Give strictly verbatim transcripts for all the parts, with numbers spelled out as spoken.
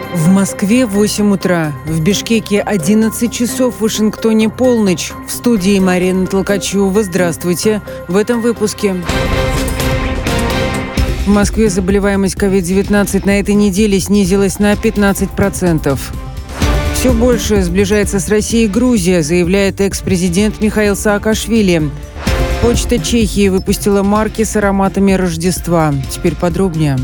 В Москве восемь утра, в Бишкеке одиннадцать часов, в Вашингтоне полночь. В студии Марина Толкачева. Здравствуйте. В этом выпуске. В Москве заболеваемость ковид девятнадцать на этой неделе снизилась на пятнадцать процентов. Все больше сближается с Россией Грузия, заявляет экс-президент Михаил Саакашвили. Почта Чехии выпустила марки с ароматами Рождества. Теперь подробнее.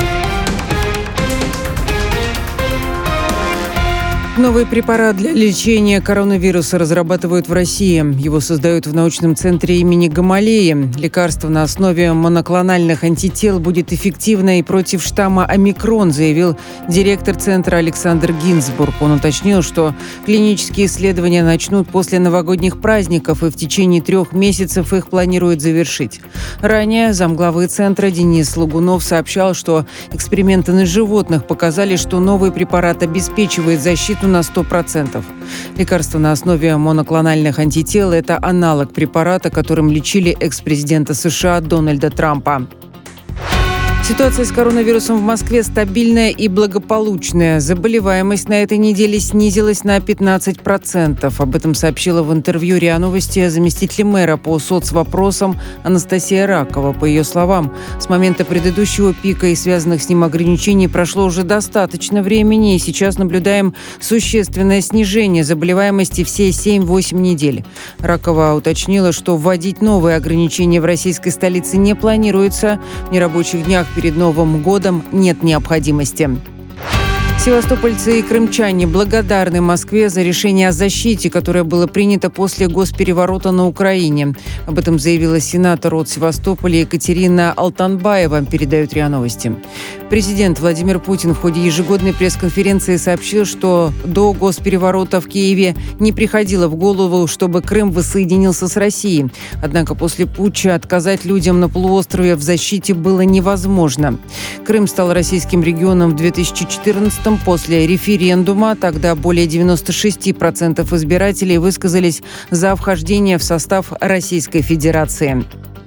Новый препарат для лечения коронавируса разрабатывают в России. Его создают в научном центре имени Гамалеи. Лекарство на основе моноклональных антител будет эффективно и против штамма омикрон, заявил директор центра Александр Гинзбург. Он уточнил, что клинические исследования начнут после новогодних праздников и в течение трех месяцев их планируют завершить. Ранее замглавы центра Денис Лагунов сообщал, что эксперименты на животных показали, что новый препарат обеспечивает защиту на сто процентов. Лекарство на основе моноклональных антител – это аналог препарата, которым лечили экс-президента США Дональда Трампа. Ситуация с коронавирусом в Москве стабильная и благополучная. Заболеваемость на этой неделе снизилась на пятнадцать процентов. Об этом сообщила в интервью РИА Новости заместитель мэра по соцвопросам Анастасия Ракова. По ее словам, с момента предыдущего пика и связанных с ним ограничений прошло уже достаточно времени, и сейчас наблюдаем существенное снижение заболеваемости все семь-восемь недель. Ракова уточнила, что вводить новые ограничения в российской столице не планируется. В нерабочих днях перед Новым годом нет необходимости. Севастопольцы и крымчане благодарны Москве за решение о защите, которое было принято после госпереворота на Украине. Об этом заявила сенатор от Севастополя Екатерина Алтанбаева, передают РИА Новости. Президент Владимир Путин в ходе ежегодной пресс-конференции сообщил, что до госпереворота в Киеве не приходило в голову, чтобы Крым воссоединился с Россией. Однако после путча отказать людям на полуострове в защите было невозможно. Крым стал российским регионом в две тысячи четырнадцатом после референдума. Тогда более девяносто шесть процентов избирателей высказались за вхождение в состав Российской Федерации.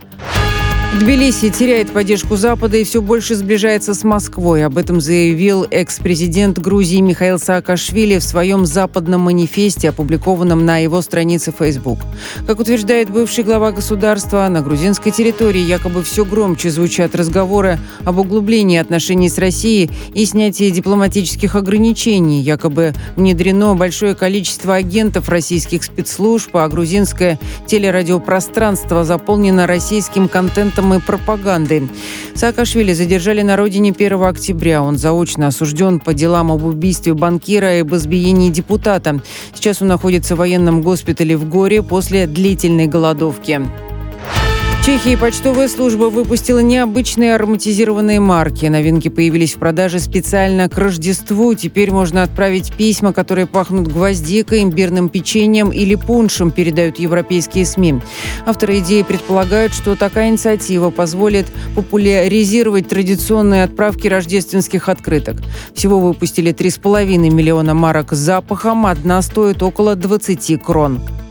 Тбилиси теряет поддержку Запада и все больше сближается с Москвой. Об этом заявил экс-президент Грузии Михаил Саакашвили в своем западном манифесте, опубликованном на его странице Facebook. Как утверждает бывший глава государства, на грузинской территории якобы все громче звучат разговоры об углублении отношений с Россией и снятии дипломатических ограничений. Якобы внедрено большое количество агентов российских спецслужб, а грузинское телерадиопространство заполнено российским контентом и пропагандой. Саакашвили задержали на родине первого октября. Он заочно осужден по делам об убийстве банкира и об избиении депутата. Сейчас он находится в военном госпитале в Горе после длительной голодовки. В Чехии почтовая служба выпустила необычные ароматизированные марки. Новинки появились в продаже специально к Рождеству. Теперь можно отправить письма, которые пахнут гвоздикой, имбирным печеньем или пуншем, передают европейские СМИ. Авторы идеи предполагают, что такая инициатива позволит популяризировать традиционные отправки рождественских открыток. Всего выпустили три с половиной миллиона марок с запахом. Одна стоит около двадцати крон.